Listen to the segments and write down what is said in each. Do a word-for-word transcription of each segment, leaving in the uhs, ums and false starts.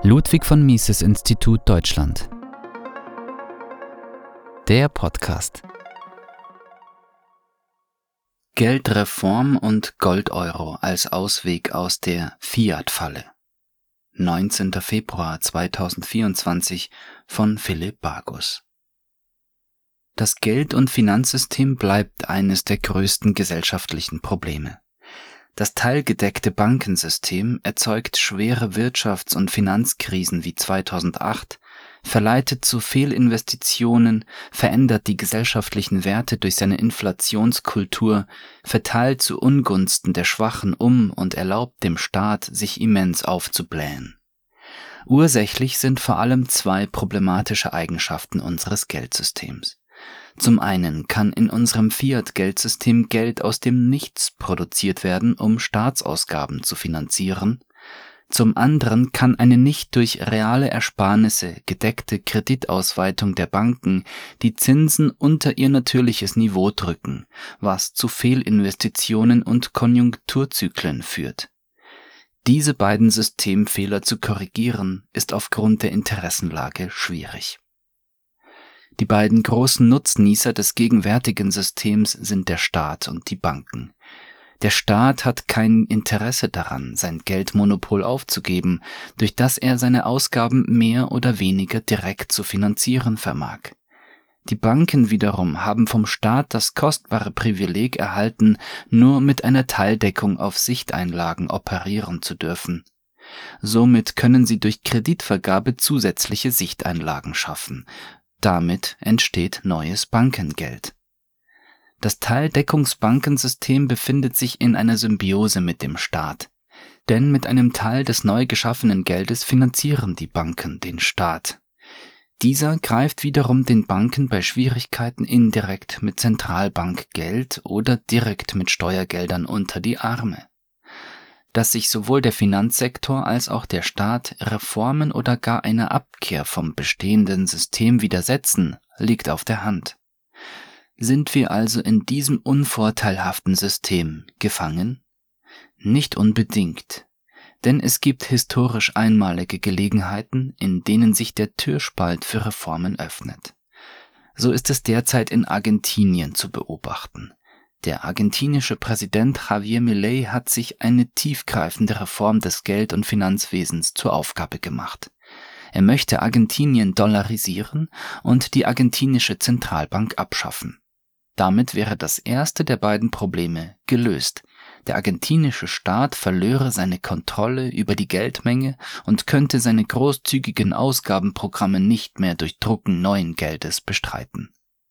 Ludwig von Mises Institut Deutschland. Der Podcast. Geldreform und Goldeuro als Ausweg aus der Fiat-Falle. neunzehnter Februar zweitausendvierundzwanzig von Philipp Bargus. Das Geld- und Finanzsystem bleibt eines der größten gesellschaftlichen Probleme. Das teilgedeckte Bankensystem erzeugt schwere Wirtschafts- und Finanzkrisen wie zweitausendacht, verleitet zu Fehlinvestitionen, verändert die gesellschaftlichen Werte durch seine Inflationskultur, verteilt zu Ungunsten der Schwachen um und erlaubt dem Staat, sich immens aufzublähen. Ursächlich sind vor allem zwei problematische Eigenschaften unseres Geldsystems. Zum einen kann in unserem Fiat-Geldsystem Geld aus dem Nichts produziert werden, um Staatsausgaben zu finanzieren. Zum anderen kann eine nicht durch reale Ersparnisse gedeckte Kreditausweitung der Banken die Zinsen unter ihr natürliches Niveau drücken, was zu Fehlinvestitionen und Konjunkturzyklen führt. Diese beiden Systemfehler zu korrigieren, ist aufgrund der Interessenlage schwierig. Die beiden großen Nutznießer des gegenwärtigen Systems sind der Staat und die Banken. Der Staat hat kein Interesse daran, sein Geldmonopol aufzugeben, durch das er seine Ausgaben mehr oder weniger direkt zu finanzieren vermag. Die Banken wiederum haben vom Staat das kostbare Privileg erhalten, nur mit einer Teildeckung auf Sichteinlagen operieren zu dürfen. Somit können sie durch Kreditvergabe zusätzliche Sichteinlagen schaffen. Damit entsteht neues Bankengeld. Das Teildeckungsbankensystem befindet sich in einer Symbiose mit dem Staat. Denn mit einem Teil des neu geschaffenen Geldes finanzieren die Banken den Staat. Dieser greift wiederum den Banken bei Schwierigkeiten indirekt mit Zentralbankgeld oder direkt mit Steuergeldern unter die Arme. Dass sich sowohl der Finanzsektor als auch der Staat Reformen oder gar einer Abkehr vom bestehenden System widersetzen, liegt auf der Hand. Sind wir also in diesem unvorteilhaften System gefangen? Nicht unbedingt, denn es gibt historisch einmalige Gelegenheiten, in denen sich der Türspalt für Reformen öffnet. So ist es derzeit in Argentinien zu beobachten. Der argentinische Präsident Javier Milei hat sich eine tiefgreifende Reform des Geld- und Finanzwesens zur Aufgabe gemacht. Er möchte Argentinien dollarisieren und die argentinische Zentralbank abschaffen. Damit wäre das erste der beiden Probleme gelöst. Der argentinische Staat verlöre seine Kontrolle über die Geldmenge und könnte seine großzügigen Ausgabenprogramme nicht mehr durch Drucken neuen Geldes bestreiten.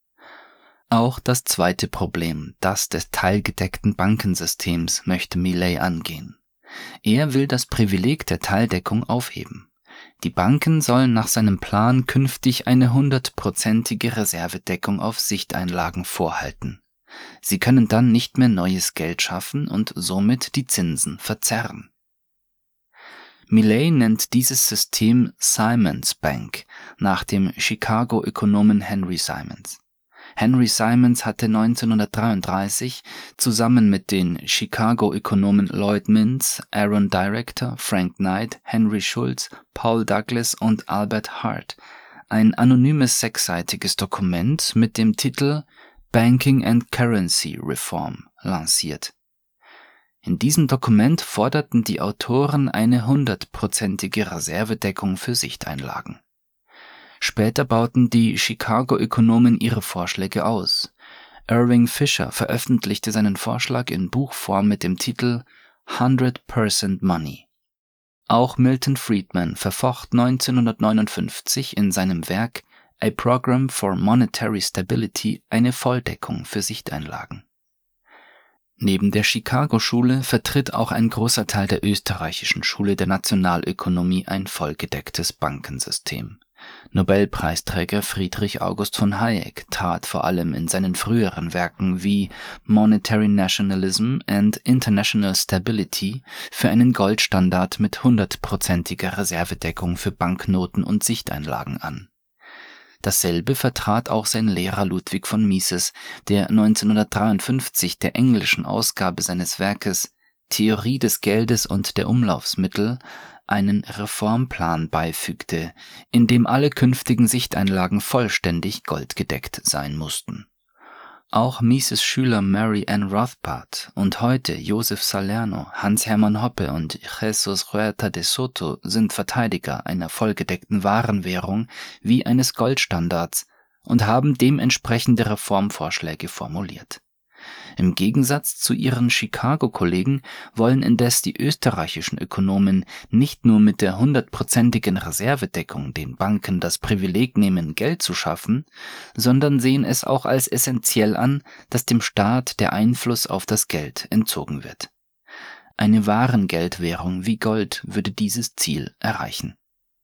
Auch das zweite Problem, das des teilgedeckten Bankensystems, möchte Milei angehen. Er will das Privileg der Teildeckung aufheben. Die Banken sollen nach seinem Plan künftig eine hundertprozentige Reservedeckung auf Sichteinlagen vorhalten. Sie können dann nicht mehr neues Geld schaffen und somit die Zinsen verzerren. Milei nennt dieses System Simons Bank nach dem Chicago-Ökonomen Henry Simons. Henry Simons hatte neunzehnhundertdreiunddreißig zusammen mit den Chicago-Ökonomen Lloyd Mintz, Aaron Director, Frank Knight, Henry Schultz, Paul Douglas und Albert Hart ein anonymes sechsseitiges Dokument mit dem Titel Banking and Currency Reform lanciert. In diesem Dokument forderten die Autoren eine hundertprozentige Reservedeckung für Sichteinlagen. Später bauten die Chicago-Ökonomen ihre Vorschläge aus. Irving Fisher veröffentlichte seinen Vorschlag in Buchform mit dem Titel hundred percent Money. Auch Milton Friedman verfocht neunzehnhundertneunundfünfzig in seinem Werk A Program for Monetary Stability eine Volldeckung für Sichteinlagen. Neben der Chicago-Schule vertritt auch ein großer Teil der österreichischen Schule der Nationalökonomie ein vollgedecktes Bankensystem. Nobelpreisträger Friedrich August von Hayek trat vor allem in seinen früheren Werken wie Monetary Nationalism and International Stability für einen Goldstandard mit hundertprozentiger Reservedeckung für Banknoten und Sichteinlagen an. Dasselbe vertrat auch sein Lehrer Ludwig von Mises, der neunzehnhundertdreiundfünfzig der englischen Ausgabe seines Werkes Theorie des Geldes und der Umlaufsmittel einen Reformplan beifügte, in dem alle künftigen Sichteinlagen vollständig goldgedeckt sein mussten. Auch Mises Schüler Mary Ann Rothbard und heute Joseph Salerno, Hans-Hermann Hoppe und Jesus Huerta de Soto sind Verteidiger einer vollgedeckten Warenwährung wie eines Goldstandards und haben dementsprechende Reformvorschläge formuliert. Im Gegensatz zu ihren Chicago-Kollegen wollen indes die österreichischen Ökonomen nicht nur mit der hundertprozentigen Reservedeckung den Banken das Privileg nehmen, Geld zu schaffen, sondern sehen es auch als essentiell an, dass dem Staat der Einfluss auf das Geld entzogen wird. Eine Warengeldwährung wie Gold würde dieses Ziel erreichen.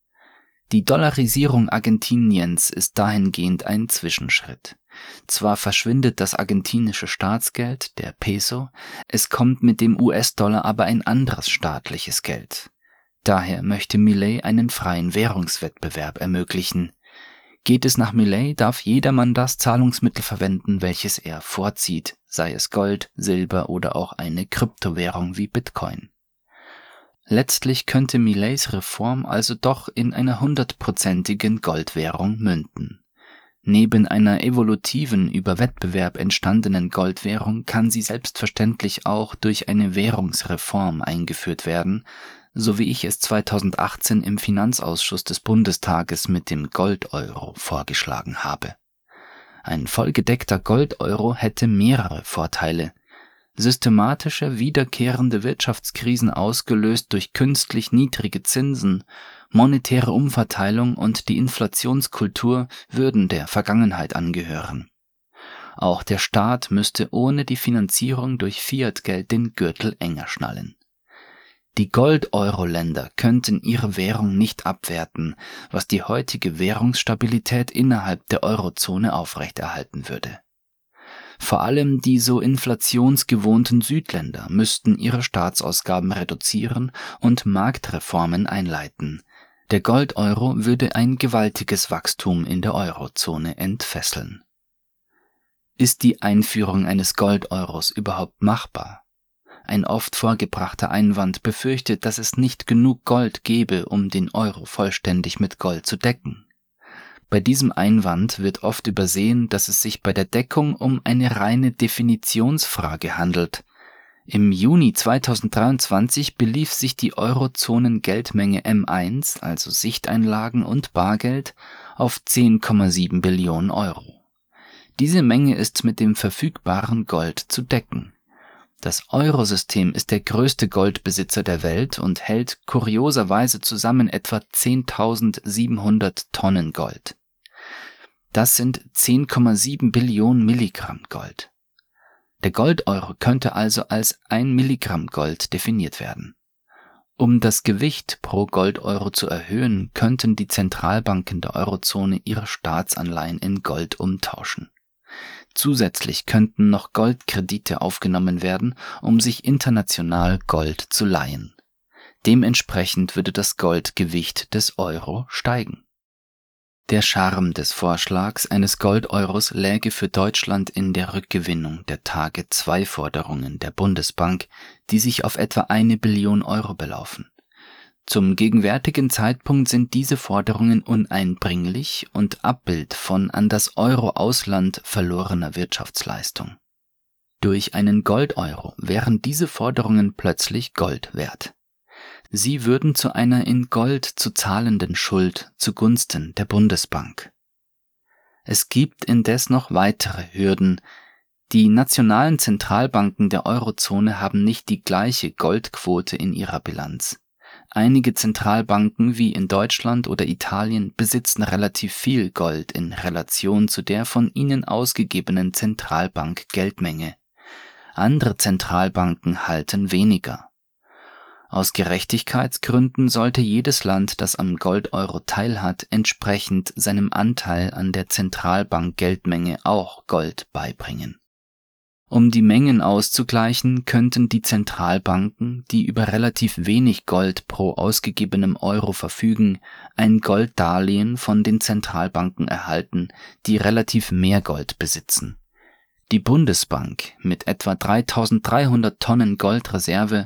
Die Dollarisierung Argentiniens ist dahingehend ein Zwischenschritt. Zwar verschwindet das argentinische Staatsgeld, der Peso, es kommt mit dem U S-Dollar aber ein anderes staatliches Geld. Daher möchte Milei einen freien Währungswettbewerb ermöglichen. Geht es nach Milei, darf jedermann das Zahlungsmittel verwenden, welches er vorzieht, sei es Gold, Silber oder auch eine Kryptowährung wie Bitcoin. Letztlich könnte Mileis Reform also doch in einer hundertprozentigen Goldwährung münden. Neben einer evolutiven, über Wettbewerb entstandenen Goldwährung kann sie selbstverständlich auch durch eine Währungsreform eingeführt werden, so wie ich es zweitausendachtzehn im Finanzausschuss des Bundestages mit dem Gold-Euro vorgeschlagen habe. Ein vollgedeckter Gold-Euro hätte mehrere Vorteile. Systematische, wiederkehrende Wirtschaftskrisen ausgelöst durch künstlich niedrige Zinsen, monetäre Umverteilung und die Inflationskultur würden der Vergangenheit angehören. Auch der Staat müsste ohne die Finanzierung durch Fiat-Geld den Gürtel enger schnallen. Die Gold-Euro-Länder könnten ihre Währung nicht abwerten, was die heutige Währungsstabilität innerhalb der Eurozone aufrechterhalten würde. Vor allem die so inflationsgewohnten Südländer müssten ihre Staatsausgaben reduzieren und Marktreformen einleiten. Der Gold-Euro würde ein gewaltiges Wachstum in der Eurozone entfesseln. Ist die Einführung eines Gold-Euros überhaupt machbar? Ein oft vorgebrachter Einwand befürchtet, dass es nicht genug Gold gebe, um den Euro vollständig mit Gold zu decken. Bei diesem Einwand wird oft übersehen, dass es sich bei der Deckung um eine reine Definitionsfrage handelt. Im Juni zweitausenddreiundzwanzig belief sich die Eurozonen-Geldmenge M eins, also Sichteinlagen und Bargeld, auf zehn Komma sieben Billionen Euro. Diese Menge ist mit dem verfügbaren Gold zu decken. Das Eurosystem ist der größte Goldbesitzer der Welt und hält kurioserweise zusammen etwa zehntausendsiebenhundert Tonnen Gold. Das sind zehn Komma sieben Billionen Milligramm Gold. Der Gold-Euro könnte also als ein Milligramm Gold definiert werden. Um das Gewicht pro Gold-Euro zu erhöhen, könnten die Zentralbanken der Eurozone ihre Staatsanleihen in Gold umtauschen. Zusätzlich könnten noch Goldkredite aufgenommen werden, um sich international Gold zu leihen. Dementsprechend würde das Goldgewicht des Euro steigen. Der Charme des Vorschlags eines Gold-Euros läge für Deutschland in der Rückgewinnung der Tage zwei Forderungen der Bundesbank, die sich auf etwa eine Billion Euro belaufen. Zum gegenwärtigen Zeitpunkt sind diese Forderungen uneinbringlich und Abbild von an das Euro-Ausland verlorener Wirtschaftsleistung. Durch einen Gold-Euro wären diese Forderungen plötzlich Gold wert. Sie würden zu einer in Gold zu zahlenden Schuld zugunsten der Bundesbank. Es gibt indes noch weitere Hürden. Die nationalen Zentralbanken der Eurozone haben nicht die gleiche Goldquote in ihrer Bilanz. Einige Zentralbanken wie in Deutschland oder Italien besitzen relativ viel Gold in Relation zu der von ihnen ausgegebenen Zentralbank-Geldmenge. Andere Zentralbanken halten weniger. Aus Gerechtigkeitsgründen sollte jedes Land, das am Gold-Euro teilhat, entsprechend seinem Anteil an der Zentralbank-Geldmenge auch Gold beibringen. Um die Mengen auszugleichen, könnten die Zentralbanken, die über relativ wenig Gold pro ausgegebenem Euro verfügen, ein Golddarlehen von den Zentralbanken erhalten, die relativ mehr Gold besitzen. Die Bundesbank mit etwa dreitausenddreihundert Tonnen Goldreserve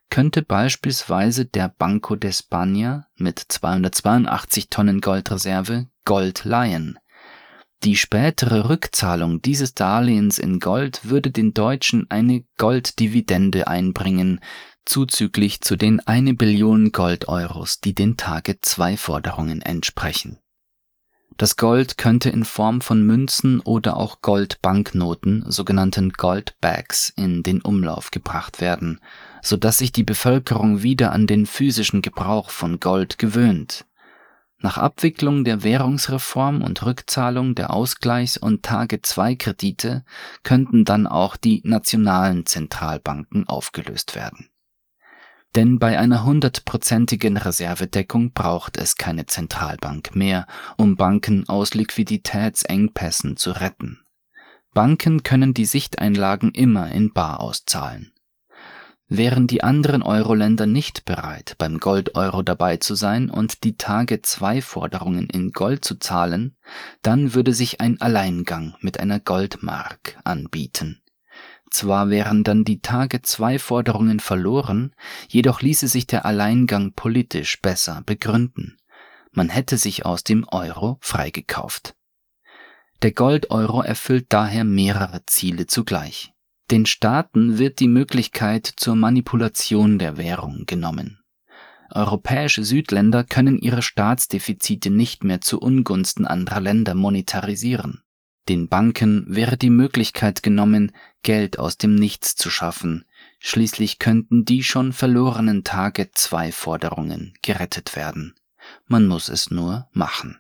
könnte beispielsweise der Banco de España mit zweihundertzweiundachtzig Tonnen Goldreserve Gold leihen. Die spätere Rückzahlung dieses Darlehens in Gold würde den Deutschen eine Golddividende einbringen, zuzüglich zu den eine Billion Goldeuros, die den Tage-zwei-Forderungen entsprechen. Das Gold könnte in Form von Münzen oder auch Goldbanknoten, sogenannten Goldbags, in den Umlauf gebracht werden, sodass sich die Bevölkerung wieder an den physischen Gebrauch von Gold gewöhnt. Nach Abwicklung der Währungsreform und Rückzahlung der Ausgleichs- und Tage-zwei-Kredite könnten dann auch die nationalen Zentralbanken aufgelöst werden. Denn bei einer hundertprozentigen Reservedeckung braucht es keine Zentralbank mehr, um Banken aus Liquiditätsengpässen zu retten. Banken können die Sichteinlagen immer in bar auszahlen. Wären die anderen Euro-Länder nicht bereit, beim Gold-Euro dabei zu sein und die Tage-zwei-Forderungen in Gold zu zahlen, dann würde sich ein Alleingang mit einer Goldmark anbieten. Zwar wären dann die Tage-zwei-Forderungen verloren, jedoch ließe sich der Alleingang politisch besser begründen. Man hätte sich aus dem Euro freigekauft. Der Gold-Euro erfüllt daher mehrere Ziele zugleich. Den Staaten wird die Möglichkeit zur Manipulation der Währung genommen. Europäische Südländer können ihre Staatsdefizite nicht mehr zu Ungunsten anderer Länder monetarisieren. Den Banken wäre die Möglichkeit genommen, Geld aus dem Nichts zu schaffen. Schließlich könnten die schon verlorenen Tage-zwei-Forderungen gerettet werden. Man muss es nur machen.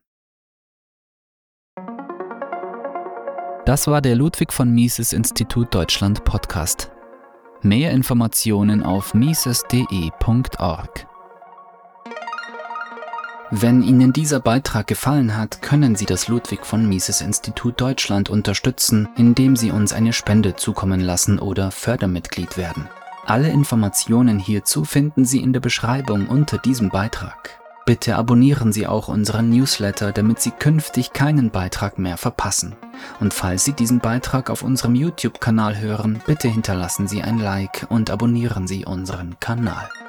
Das war der Ludwig von Mises Institut Deutschland Podcast. Mehr Informationen auf mises punkt de punkt org. Wenn Ihnen dieser Beitrag gefallen hat, können Sie das Ludwig von Mises Institut Deutschland unterstützen, indem Sie uns eine Spende zukommen lassen oder Fördermitglied werden. Alle Informationen hierzu finden Sie in der Beschreibung unter diesem Beitrag. Bitte abonnieren Sie auch unseren Newsletter, damit Sie künftig keinen Beitrag mehr verpassen. Und falls Sie diesen Beitrag auf unserem YouTube-Kanal hören, bitte hinterlassen Sie ein Like und abonnieren Sie unseren Kanal.